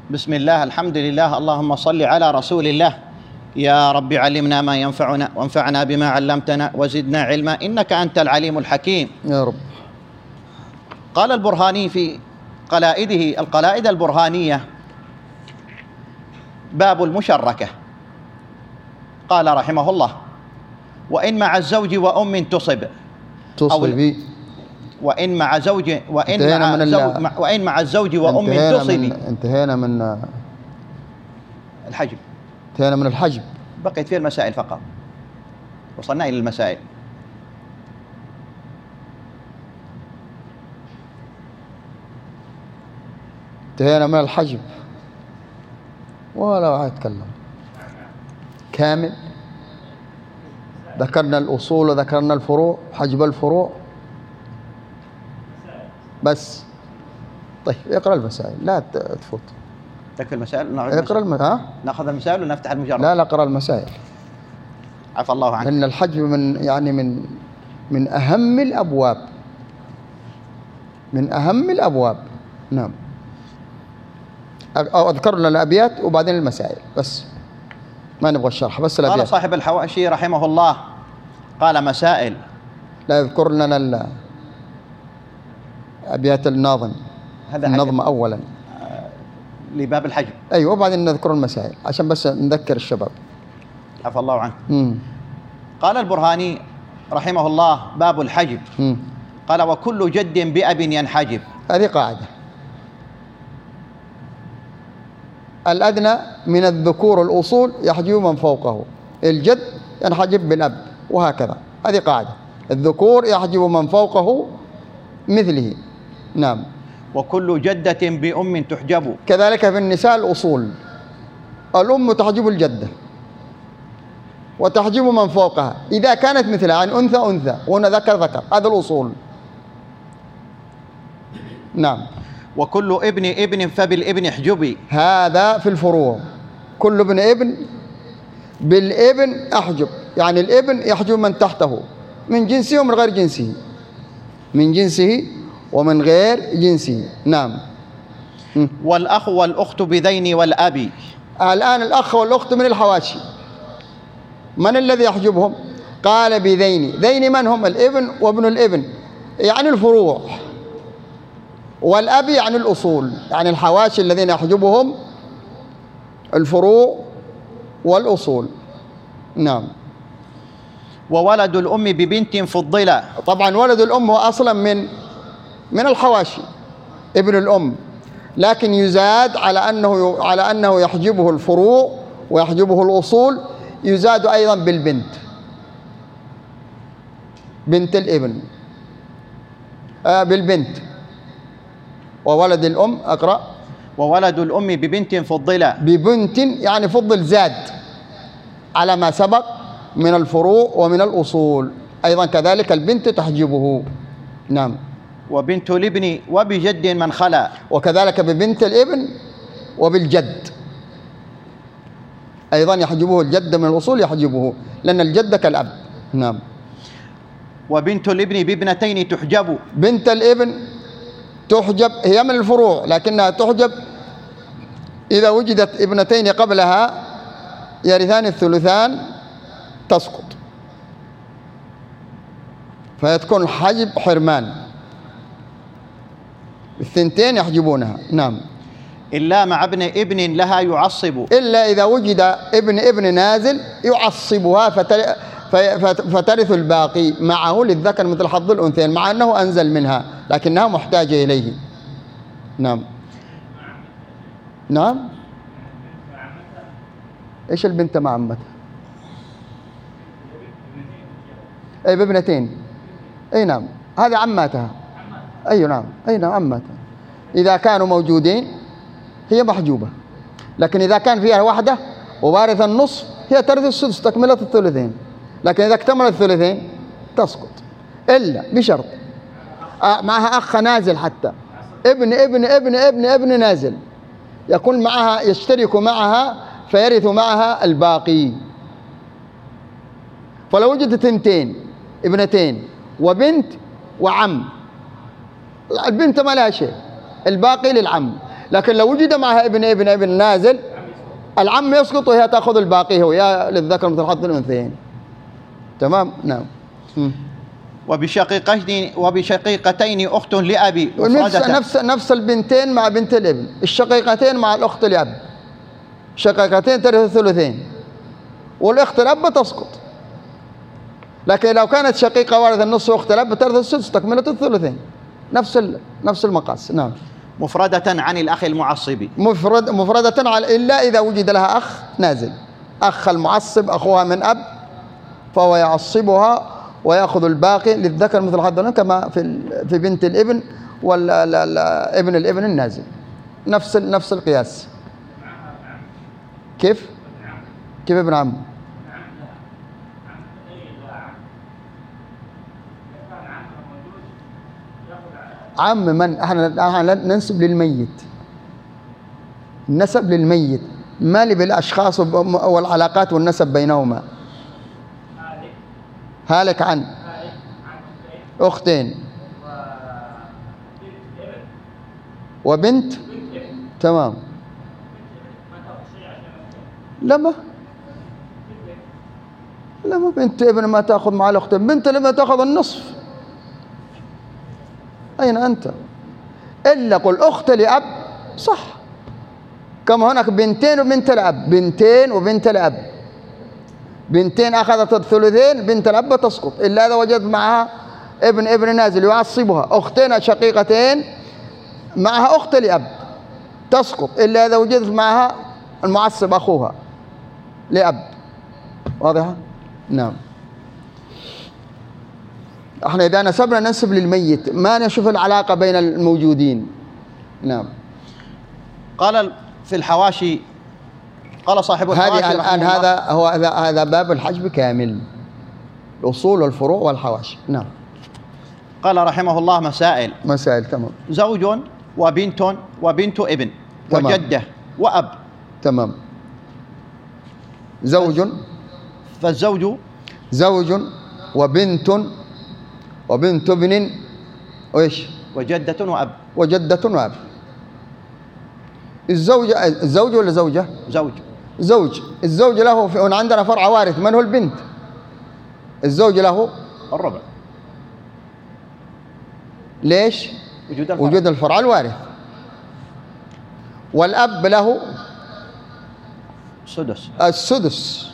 بسم الله، الحمد لله، اللهم صل على رسول الله. يا رب علمنا ما ينفعنا وانفعنا بما علمتنا وزدنا علما إنك أنت العليم الحكيم يا رب. قال البرهاني في قلائده القلائد البرهانية باب المشركة، قال رحمه الله: وإن مع الزوج وأم تصب وإن مع زوج وإن مع الزوج وأم تصب. انتهينا من الحجب. انتهينا من الحجب، بقيت فيه المسائل فقط، وصلنا إلى المسائل. انتهينا من الحجب ولا واحد يتكلم كامل. ذكرنا الأصول وذكرنا الفروع، حجب الفروع بس. طيب اقرأ المسائل، لا تفوت. تكفي المسائل؟ اقرأ ناخذ المسائل ونفتح المجرد؟ لا اقرأ المسائل. عفى الله عنك. لأن الحجب من أهم الأبواب، من أهم الأبواب. نعم. أذكر لنا الأبيات وبعدين المسائل بس، ما نبغى الشرح، بس الأبيات. قال صاحب الحواشي رحمه الله: قال مسائل. لا يذكر لنا أبيات الناظم، هذا النظم أولا لباب الحجب. أيوة، وبعدين نذكر المسائل عشان بس نذكر الشباب. عفى الله عنه. قال البرهاني رحمه الله: باب الحجب. قال: وكل جد بأب ينحجب. هذه قاعدة. الأدنى من الذكور الأصول يحجب من فوقه، الجد ينحجب بالأب، وهكذا. هذه قاعدة، الذكور يحجب من فوقه مثله. نعم. وكل جدة بأم تحجب. كذلك في النساء الأصول، الأم تحجب الجدة وتحجب من فوقها إذا كانت مثلها، عن أنثى أنثى وهنا ذكر ذكر، هذا الأصول. نعم. وكل ابن فبالابن احجبي. هذا في الفروع، كل ابن بالابن احجب، يعني الابن يحجب من تحته من جنسه ومن غير جنسه، من جنسه ومن غير جنسه. نعم. والأخ والأخت بذين والأبي. الآن الأخ والأخت من الحواشي، من الذي يحجبهم؟ قال بذين. ذين من هم؟ الابن وابن الابن، يعني الفروع، والأبي يعني الأصول، يعني الحواشي الذين يحجبهم الفروع والأصول. نعم. وولد الأم ببنت فضلة. طبعا ولد الأم هو أصلا من الحواشي، ابن الأم، لكن يزاد على أنه يحجبه الفروع ويحجبه الأصول، يزاد أيضا بالبنت، بنت الابن، بالبنت. وولد الأم أقرأ. وولد الأم ببنت فضلة. ببنت يعني فضل، زاد على ما سبق من الفروع ومن الأصول. أيضا كذلك البنت تحجبه. نعم. وبنت الابن وبجد من خلا. وكذلك ببنت الابن وبالجد أيضا يحجبه، الجد من الأصول يحجبه، لأن الجد كالأب. نعم. وبنت الابن بابنتين تحجب. بنت الابن تحجب، هي من الفروع لكنها تحجب إذا وجدت ابنتين قبلها يرثان الثلثان تسقط، فيتكون حجب حرمان، الثنتين يحجبونها. نعم. إلا مع ابن لها يعصب. إلا إذا وجد ابن نازل يعصبها فترث الباقي معه، للذكر مثل حظ الأنثيين، مع أنه أنزل منها لكنها محتاجة إليه. نعم. نعم. إيش البنت مع عمتها؟ أي بابنتين. أي نعم، هذه عماتها. أي نعم، أي نعم عماتها. إذا كانوا موجودين هي محجوبة، لكن إذا كان فيها واحدة ووارث النصف هي ترث السدس تكملة الثلثين، لكن إذا اكتمل الثلثين تسقط، إلا بشرط معها أخ نازل، حتى ابن ابن ابن ابن ابن نازل يكون معها، يشترك معها فيرث معها الباقي. فلو وجدت ثنتين، ابنتين وبنت وعم، البنت ما لها شيء، الباقي للعم، لكن لو وجد معها ابن نازل العم يسقط وهي تأخذ الباقي، هو يا للذكر مثل حظ الأنثيين. تمام. نعم. وبشقيقتين أخت لأبي نفس البنتين مع بنت الابن، الشقيقتين مع الأخت لأب، شقيقتين ترث الثلثين والأخت الأب تسقط. لكن لو كانت شقيقة وارث النصف وأخت الأب ترث السدس تكملة الثلثين، نفس المقاس. نعم. مفردة عن الأخ المعصب، مفردة إلا إذا وجد لها أخ نازل، أخ المعصب أخوها من أب فهو يعصبها ويأخذ الباقي للذكر مثل حظ الأنثيين، كما في بنت الابن والابن الابن النازل، نفس القياس. كيف ابن عم؟ عم من احنا ننسب للميت، النسب للميت، ما لي بالاشخاص والعلاقات والنسب بينهما. هالك عن اختين وبنت. تمام. لما بنت ابن ما تاخذ مع الاختين، بنت لما تاخذ النصف. أين أنت؟ إلا قل أخت لأب صح، كما هناك بنتين وبنت الأب، بنتين وبنت الأب، بنتين أخذت الثلثين، بنت الأب تسقط إلا إذا وجدت معها ابن نازل يعصبها. أختين شقيقتين معها أخت لأب تسقط إلا إذا وجدت معها المعصب أخوها لأب. واضحة؟ نعم. احنا إذا نسبنا ننسب للميت، ما نشوف العلاقة بين الموجودين. نعم. قال في الحواشي، قال صاحب الحواشي الآن هذا باب الحجب كامل، الأصول والفروع والحواشي. نعم. قال رحمه الله مسائل. تمام. زوج وبنت ابن وجدة وأب. تمام. فالزوج وبنت ابن وإيش؟ وجدة وأب. الزوج ولا زوجة؟ الزوج له عندنا فرع وارث، من هو البنت؟ الزوج له الربع. ليش؟ وجود الفرع الوارث. والأب له السدس.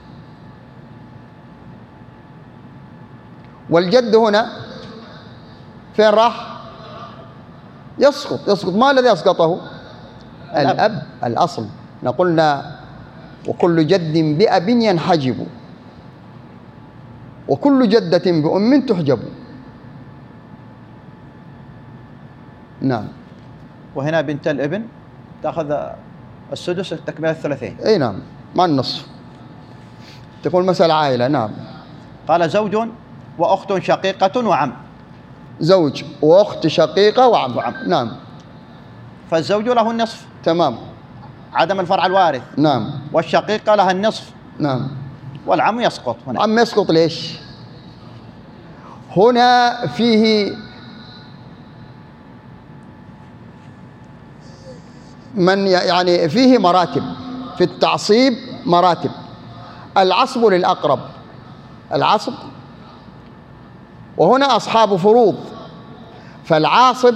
والجد هنا فين راح؟ يسقط. ما الذي أسقطه؟ الأب الأصل. قلنا وكل جد بأب ينحجب وكل جدة بأم تحجب. نعم. وهنا بنت الابن تأخذ السدس تكملة الثلثين. أي نعم، مع النصف، تكون مسألة عائلة. نعم. قال زوج وأخت شقيقة وعم. زوج وأخت شقيقة وعم. نعم. فالزوج له النصف. تمام. عدم الفرع الوارث. نعم. والشقيقة لها النصف. نعم. والعم يسقط هنا. عم يسقط ليش؟ هنا فيه فيه مراتب في التعصيب، مراتب. العصب للأقرب، العصب، وهنا أصحاب فروض، فالعاصب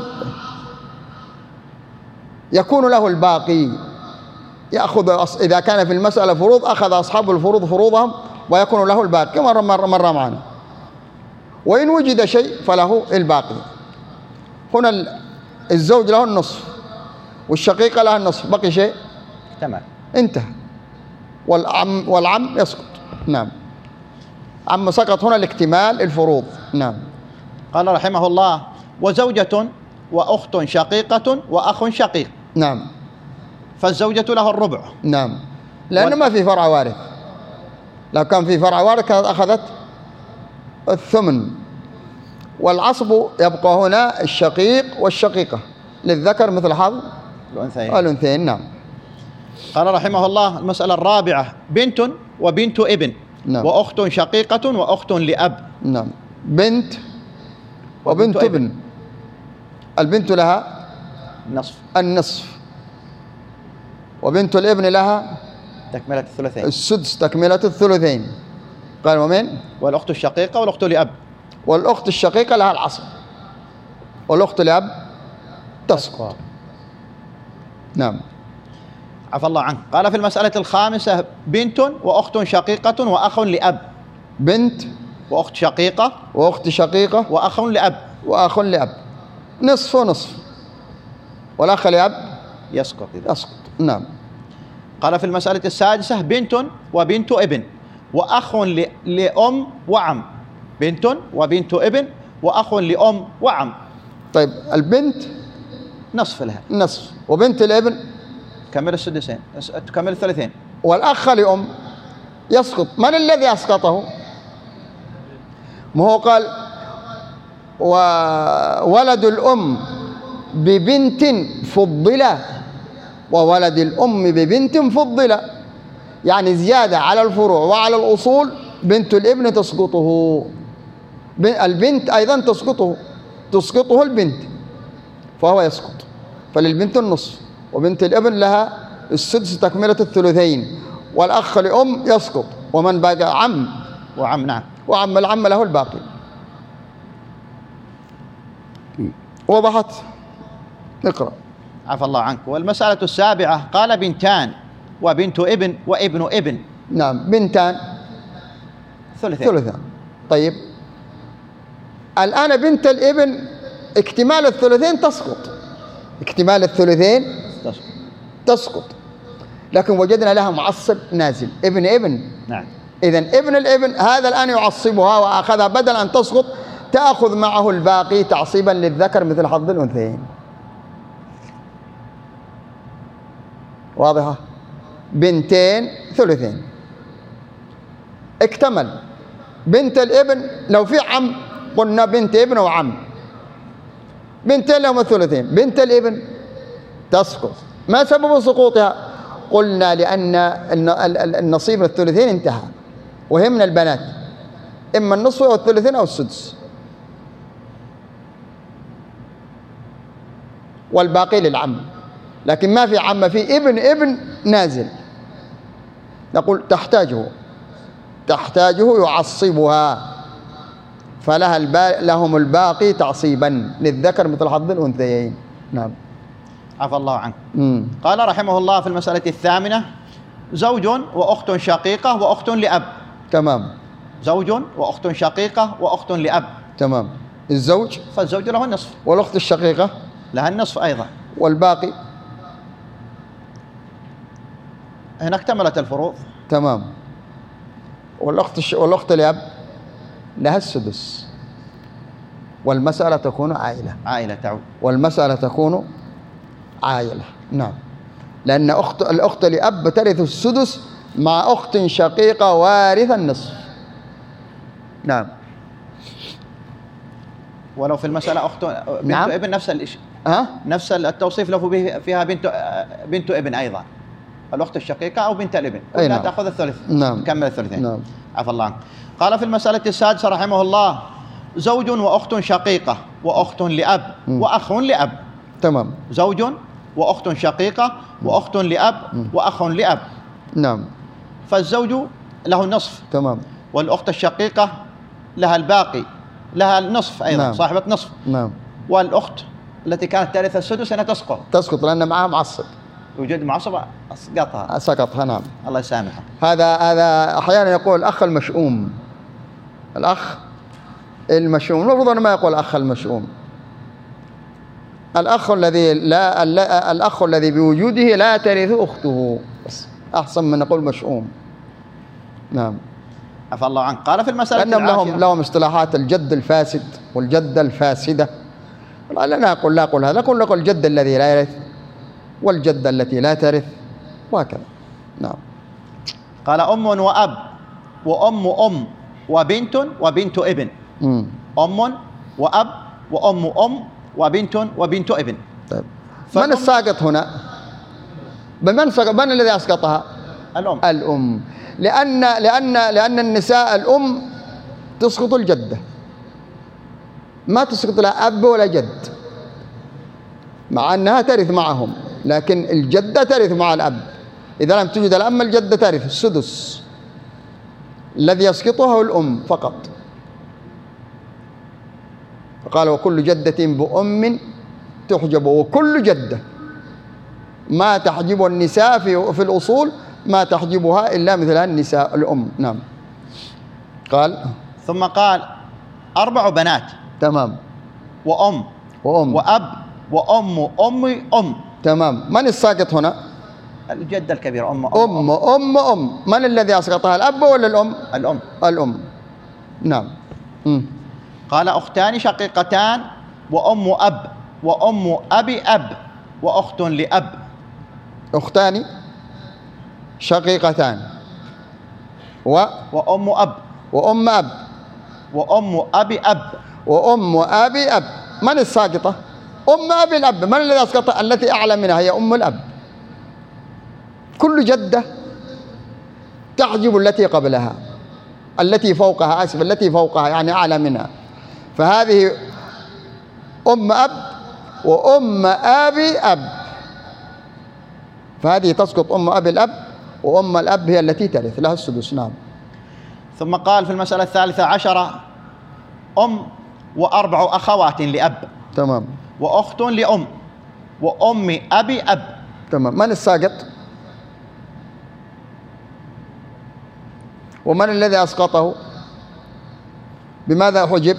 يكون له الباقي، يأخذ إذا كان في المسألة فروض أخذ أصحاب الفروض فروضهم ويكون له الباقي كما مر معنا. وإن وجد شيء فله الباقي. هنا الزوج له النصف والشقيقة لها النصف، بقي شيء؟ تمام، انتهى. والعم يسقط. نعم. عم سقط هنا لاكتمال الفروض. نعم. قال رحمه الله وزوجة وأخت شقيقة وأخ شقيق. نعم. فالزوجة له الربع. نعم، لأنه ما في فرع وارث. لو كان في فرع وارث كانت أخذت الثمن. والعصب يبقى هنا الشقيق والشقيقة للذكر مثل حظ الأنثيين. نعم. قال رحمه الله المسألة الرابعة بنت وبنت ابن. نعم. وأخت شقيقة وأخت لأب. نعم. بنت وبنت ابن. البنت لها النصف وبنت الابن لها تكملة الثلثين. السدس تكملة الثلثين. قال ومن؟ والأخت الشقيقة والأخت لأب. والأخت الشقيقة لها العصر، والأخت لأب تسقط. نعم. عفى الله عنك. قال في المسألة الخامسة بنت وأخت شقيقة وأخ لأب. بنت وأخت شقيقة وأخت شقيقة وأخ لأب. وأخ لأب، نصف ونصف، والأخ لأب يسقط إذا. يسقط. نعم. قال في المسألة السادسة بنت وبنت ابن وأخ لأم وعم. بنت وبنت ابن وأخ لأم وعم. طيب البنت نصف لها، نصف، وبنت الابن تكمل السدسين، تكمل الثلثين. والأخ لأم يسقط. من الذي أسقطه؟ ما هو قال وولد الأم ببنت فضلة، وولد الأم ببنت فضلة، يعني زيادة على الفروع وعلى الأصول. بنت الابن تسقطه، البنت أيضا تسقطه البنت، فهو يسقط. فللبنت النصف، وبنت الابن لها السدس تكملة الثلثين، والأخ لأم يسقط. ومن بقى عم وعم. نعم. وعم العم له الباقي. وضحت؟ اقرأ. عفى الله عنك. والمسألة السابعة قال بنتان وبنت ابن وابن ابن. نعم. بنتان ثلثان. طيب الآن بنت الابن اكتمال الثلثين تسقط، اكتمال الثلثين تسقط، لكن وجدنا لها معصب نازل ابن ابن. نعم. إذن ابن الابن هذا الآن يعصبها وأخذها، بدل أن تسقط تأخذ معه الباقي تعصيبا للذكر مثل حظ الأنثيين. واضحة؟ بنتين ثلثين اكتمل. بنت الابن لو في عم قلنا بنت ابن وعم، بنتين لهم الثلثين. بنت الابن تسقط. ما سبب سقوطها؟ قلنا لأن النصيب من الثلثين انتهى، وهي من البنات، إما النصف أو الثلثين أو السدس، والباقي للعم. لكن ما في عم، في ابن نازل، نقول تحتاجه يعصبها، فلها لهم الباقي تعصيبا للذكر مثل حظ الأنثيين. نعم. عفى الله عنك. قال رحمه الله في المسألة الثامنة زوج وأخت شقيقة وأخت لأب. تمام. زوج وأخت شقيقة وأخت لأب. تمام. الزوج فالزوج له النصف، والأخت الشقيقة لها النصف أيضا، والباقي هنا اكتملت الفروض. تمام. والأخت لأب لها السدس، والمسألة تكون عائلة تعود، والمسألة تكون عائلة. نعم. لأن الأخت لأب ترث السدس مع أخت شقيقة وارث النصف. نعم. ولو في المسألة أخت بنت نعم. ابن نفس الشيء، نفس التوصيف له فيها بنت ابن أيضا، الأخت الشقيقة أو بنت الابن، لا نعم. تأخذ الثلث. نعم. تكمل الثلثين. نعم. عفى الله عنك. قال في المسألة السادسة رحمه الله زوج وأخت شقيقة وأخت لأب وأخ لأب. تمام. زوج وأخت شقيقة وأخت لأب وأخ لأب. نعم. فالزوج له النصف. تمام. والأخت الشقيقة لها الباقي، لها النصف أيضا. نعم. صاحبة نصف. نعم. والأخت التي كانت ترث السدس هنا تسقط لأن معها معصب، يوجد معصب سقطها. نعم. الله يسامحه. هذا أحيانا يقول الأخ المشؤوم، الأخ المشؤوم، المفروض أنه ما يقول الأخ المشؤوم. الأخ الذي بوجوده لا ترث أخته، بس أحسن من نقول مشؤوم. نعم. عفى الله عنك. قال في المسألة لأنهم لهم اصطلاحات الجد الفاسد والجدة الفاسدة. لا أقول هذا، نقول الجد الذي لا يرث والجدة التي لا ترث وهكذا. نعم. قال أم وأب وأم وبنت ابن. أم وأب وأم وبنت ابن. طيب من الساقط هنا؟ من الذي أسقطها؟ الأم. لأن النساء الأم تسقط الجدة، ما تسقط لا أب ولا جد، مع أنها ترث معهم، لكن الجدة ترث مع الأب. إذا لم توجد الأم الجدة ترث السدس، الذي يسقطها الأم فقط. قال وكل جدة بأم تحجب، وكل جدة ما تحجب النساء في الأصول ما تحجبها إلا مثل النساء الأم. نعم. قال ثم قال 4 بنات. تمام. وأم وأب وأم أم. تمام. من الساقط هنا؟ الجدة الكبيرة أم. من الذي أسقطها، الأب ولا الأم؟ الأم. نعم. قال أختان شقيقتان وأم أب وأم أبي أب وأخت لأب. أختان شقيقتان وأم أب وأم أب وأم أبي أب وأم أبي أب. من الساقطة؟ أم أبي الأب. من الذي أسقطها؟ التي أعلى منها هي أم الأب. كل جدة تحجب التي قبلها، التي فوقها، التي فوقها يعني أعلى منها. فهذه أم أب وأم أبي أب، فهذه تسقط أم أبي الأب، وأم الأب هي التي ترث لها السدس. نعم. ثم قال في المسألة 13 أم و4 أخوات لأب. تمام. وأخت لأم وأم أبي أب. تمام. من الساقط؟ ومن الذي أسقطه؟ بماذا حجب؟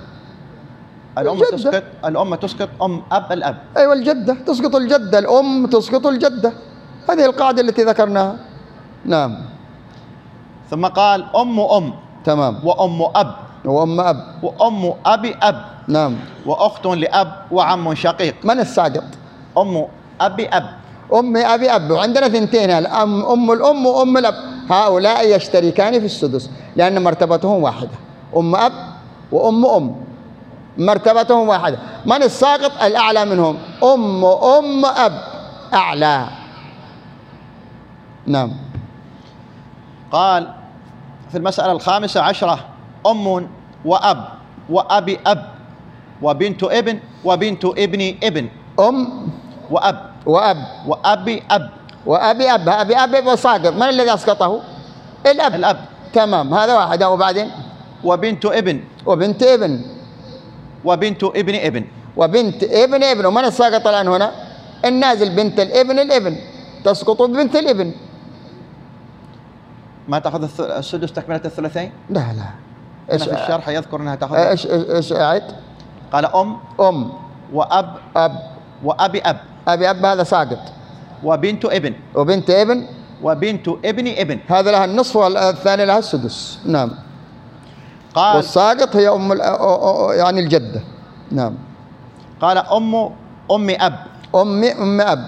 الأم تسقط أم أب الأب. أيوة، الجدة تسقط الجدة، الأم تسقط الجدة. هذه القاعدة التي ذكرناها. نعم. ثم قال أم. تمام. وأم أب وأم أبي أب. نعم. وأخت لأب وعم شقيق. من الساقط؟ أم أبي أب. أم أبي أب. وعندنا 2 أم الأم وأم الأب، هؤلاء يشتركان في السدس لأن مرتبتهم واحدة. أم أب وأم مرتبتهم واحدة. من الساقط؟ الأعلى منهم. أم أب أعلى. نعم. قال في المسألة 15 أم وأب وأبي أب وبنت ابن وبنت ابن ابن. أم وأب وأبي أب. وأبي أب وساقط. من الذي أسقطه؟ الأب. تمام. هذا واحد. وبعدين وبنت ابن وبنت ابن وبنت ابن ابن وبنت ابن ابن. ومن الساقط الآن هنا؟ النازل بنت الابن تسقط بنت الابن. ما تأخذ السدس تكملة الثلثين؟ لا. إيش في الشرح يذكر أنها تأخذ إيش أعد؟ قال أم وأب وأبي أب. أبي أب هذا ساقط. وبنت ابن وبنت ابن وبنت ابن ابن. هذا لها النصف والثاني لها السدس. نعم. قال والساقط هي يعني الجدة. نعم. قال أم أب أم أب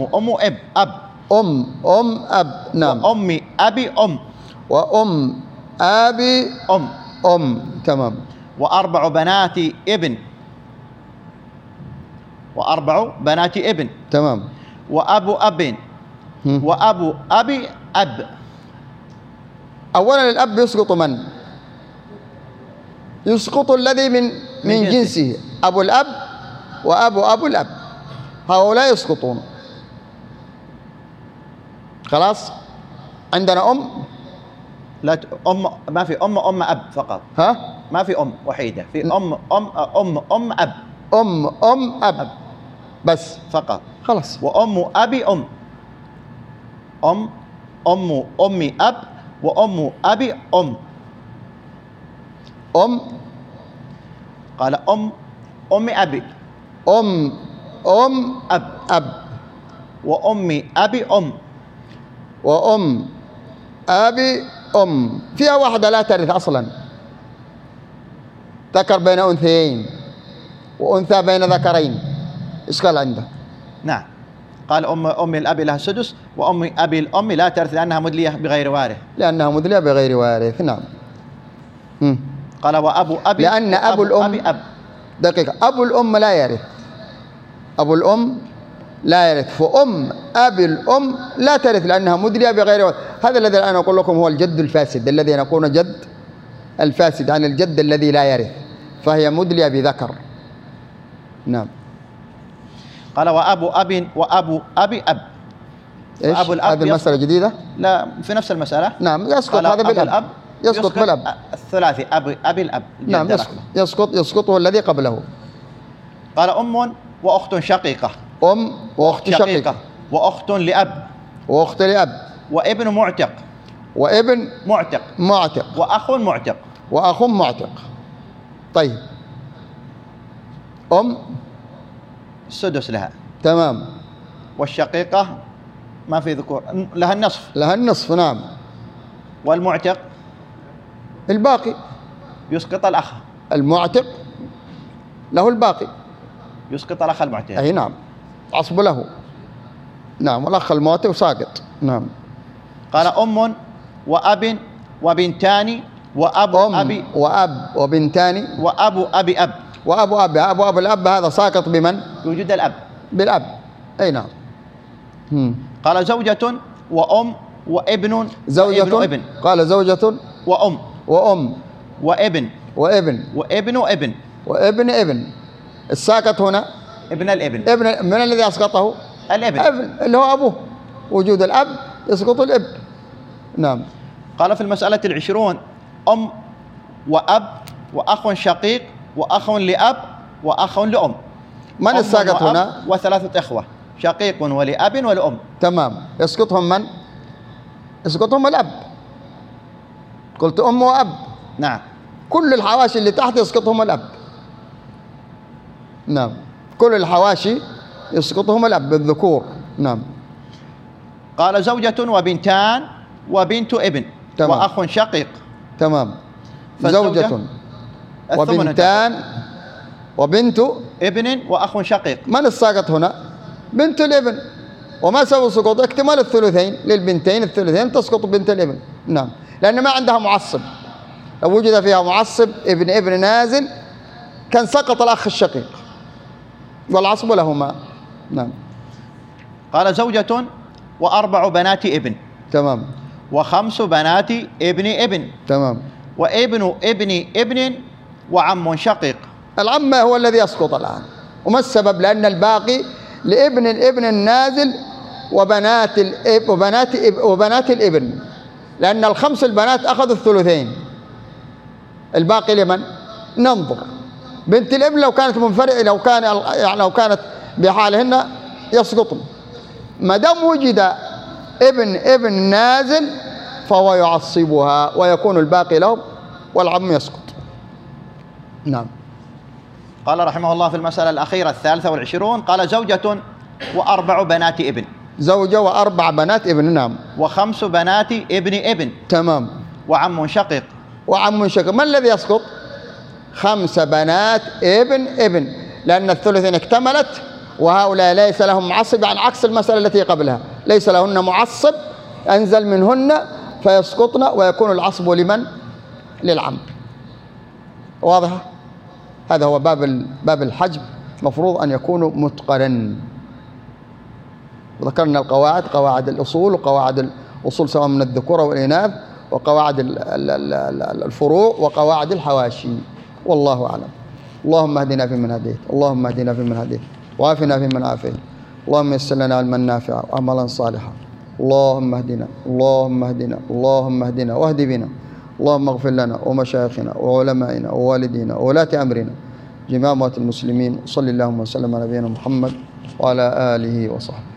أم أب. نعم. وأم أبي وأم أبي تمام. 4 بنات ابن تمام. وأبو أب وأبو أبي أب. أولا الأب يسقط من؟ يسقط الذي من جنسه. أبو الأب وأبو الأب، هؤلاء يسقطون. خلاص. عندنا لا ما في أم أب فقط. ما في وحيدة، في أم أب بس فقط. خلاص. وأم أبي أمي أب وأم أبي قال أمي أبي أب وأمي أبي وأم أبي فيها واحدة لا ترث أصلا، ذكر بين أنثيين وأنثى بين ذكرين. إيش قال عندك؟ نعم. قال أمي الأب لها السدس وأمي أبي الأم لا ترث لأنها مدلية بغير وارث. نعم. قال وأبو أبي لأن أبو الأم دقيقة. أبو الأم لا يرث. فأم أبي الأم لا ترث لأنها مدلية بغير وارث. هذا الذي الآن أقول لكم هو الجد الفاسد، الذي نقول جد الفاسد عن الجد الذي لا يرث، فهي مدلية بذكر. نعم. قال وأبو أب وأبو أبي أب. إيش؟ هذه المسألة جديدة؟ لا، في نفس المسألة. نعم، يسقط هذا بالأب. يسقط بالأب. الثلاثي أبي الأب. نعم، يسقطه الذي قبله. قال أم وأخت شقيقة. أم وأخت شقيقة. وأخت لأب. وأخت لأب. وابن معتق. وابن معتق. وأخ معتق. وأخ معتق. طيب، السدس لها. تمام. والشقيقة ما في ذكور، لها النصف. لها النصف، نعم. والمعتق الباقي. يسقط الأخ. المعتق له الباقي. يسقط الأخ المعتق. أي نعم، عصب له. نعم، والأخ المعتق ساقط. نعم. قال أم وأب وبنتان وأبو أبي. وأب وبنتان. وأبو أبي أب. وأبو أب. أبو الأب هذا ساقط بمن؟ بوجود الأب. بالأب. أي نعم. قال زوجة وأم وابن. زوجة وابن. قال زوجة وأم. وأم وابن. وابن. وابن. ابن. الساقط هنا ابن الابن. من الذي أسقطه؟ الابن. اللي هو أبوه. وجود الأب يسقط الابن. نعم. قال في المسألة 20 أم وأب وأخ شقيق وأخ لأب وأخ لأم. من الساقط هنا؟ وثلاثة إخوة، شقيق ولأب ولأم. تمام. يسقطهم من؟ يسقطهم الأب. قلت أم وأب. نعم. كل الحواشي اللي تحت يسقطهم الأب. نعم، كل الحواشي يسقطهم الأب بالذكور. نعم. قال زوجة وبنتان وبنت ابن. تمام. وأخ شقيق. تمام. زوجة وبنتان وبنت ابن وأخ شقيق. من الساقط هنا؟ بنت الابن. وما سوى سقوط؟ اكتمال الثلثين للبنتين، الثلثين تسقط بنت الابن. نعم، لأن ما عندها معصب. لو وجد فيها معصب ابن نازل كان سقط الأخ الشقيق والعصب لهما. نعم. قال زوجة وأربع بنات ابن. تمام. وخمس بنات ابن. تمام. وابن ابن وعم شقيق. العم هو الذي يسقط الآن. وما السبب؟ لأن الباقي لابن الابن النازل وبنات الابن، لأن الخمس البنات أخذوا الثلثين، الباقي لمن؟ ننظر. بنت الابن لو كانت منفرعة، لو كانت بحالهن يسقطن. ما دام وجد ابن نازل فهو يعصبها ويكون الباقي لهم والعم يسقط. نعم. قال رحمه الله في المسألة الأخيرة 23 قال زوجة وأربع بنات ابن. زوجة وأربع بنات ابن. نعم. وخمس بنات ابن. تمام. وعم شقيق. وعم شقيق. ما الذي يسقط؟ 5 بنات ابن، لأن الثلثين اكتملت وهؤلاء ليس لهم معصب، عن عكس المسألة التي قبلها ليس لهن معصب أنزل منهن فيسقطن ويكون العصب لمن؟ للعم. واضحة؟ هذا هو باب الحجب، مفروض أن يكون متقنا. وذكرنا القواعد، قواعد الأصول وقواعد الأصول سواء من الذكور والإناث، وقواعد الفروع وقواعد الحواشي. والله أعلم. اللهم اهدنا فيمن هديت، اللهم اهدنا فيمن هديت، وعافنا فيمن عافيت، اللهم يسر لنا علما نافعا وعملا صالحا. اللهم اهدنا، اللهم اهدنا، اللهم اهدنا واهد بنا. اللهم اغفر لنا ومشايخنا وعلمائنا ووالدينا وولاة أمرنا جميع أموات المسلمين. صلى اللهم وسلم على نبينا محمد وعلى آله وصحبه.